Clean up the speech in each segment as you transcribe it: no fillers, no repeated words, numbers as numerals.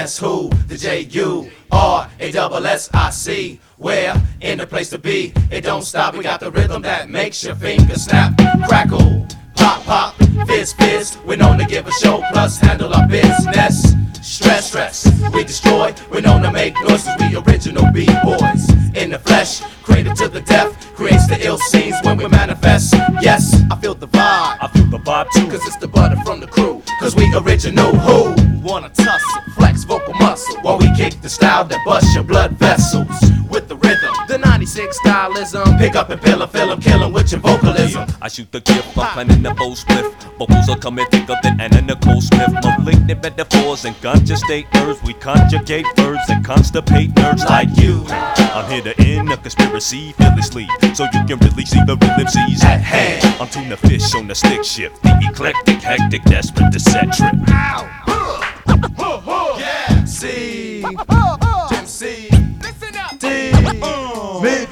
guess who? The J-U-R-A-S-S-I-C. Where? In the place to be. It don't stop, we got the rhythm that makes your fingers snap. Crackle, pop, pop, fizz, fizz. We're known to give a show, plus handle our business. Stress, stress, we destroy. We're known to make noises, we original B-boys. In the flesh, created to the death. Creates the ill scenes when we manifest. Yes, I feel the vibe. I feel the vibe too. Cause it's the butter from the crew. Cause we original who? Wanna tussle, flex vocal muscle. While we kick the style that busts your blood vessels. With the rhythm, the 96 stylism. Pick up and fill 'em, kill 'em with your vocalism. I shoot the gift, I'm planning the bow spliff. Vocals are coming thicker than Anna Nicole Smith. Malignant metaphors and ganja state nerves. We conjugate verbs and constipate nerves like you. I'm here to end a conspiracy fearlessly, so you can really see the real MCs at hand. I'm tuna fish on the stick shift, the eclectic, hectic, desperate to set trip. Ow! Yeah! C! Jim C! Listen up! D! Me!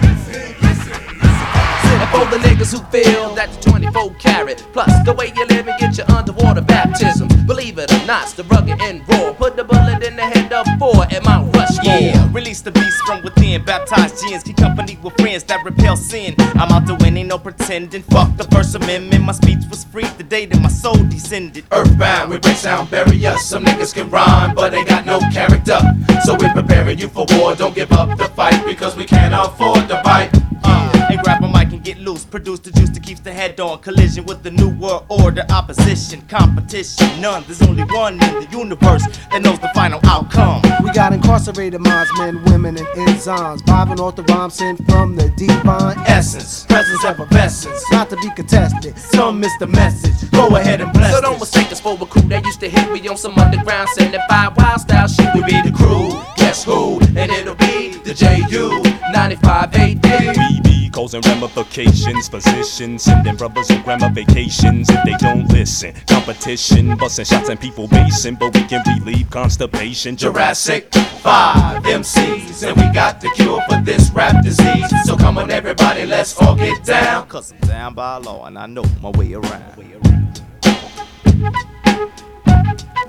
And for the niggas who feel that the 24 karat plus the way you live and get your underwater baptism. Believe it or not, it's the rugged and raw. Put the bullet in the head of 4 at Mount Rushmore. Yeah, release the beast from within. Baptized gins, keep company with friends that repel sin. I'm out to win, ain't no pretending. Fuck the First Amendment, my speech was free the day that my soul descended. Earthbound, we break sound barriers. Some niggas can rhyme, but they got no character. So we're preparing you for war. Don't give up the fight because we can't afford to bite. And grab a mic and get loose. Produce the juice that keeps the head on. Collision with the new world order. Opposition, competition, none. There's only one in the universe that knows the final outcome. We got incarcerated minds, men, women, and enzymes. Vibing off the rhyme sent from the divine essence, presence, effervescence. not to be contested. Some miss the message. Go ahead and bless. So don't mistake us for a crew that used to hit me on some underground 75 wild style shit. We be the crew. Guess who? And it'll be the J.U. 95 AD. We be causing ramifications, physicians sending brothers on grandma vacations if they don't listen. Competition, busting shots and people basing, but we can relieve constipation. Jurassic 5 MCs, and we got the cure for this rap disease. So come on everybody, let's all get down. Cause I'm down by law and I know my way around.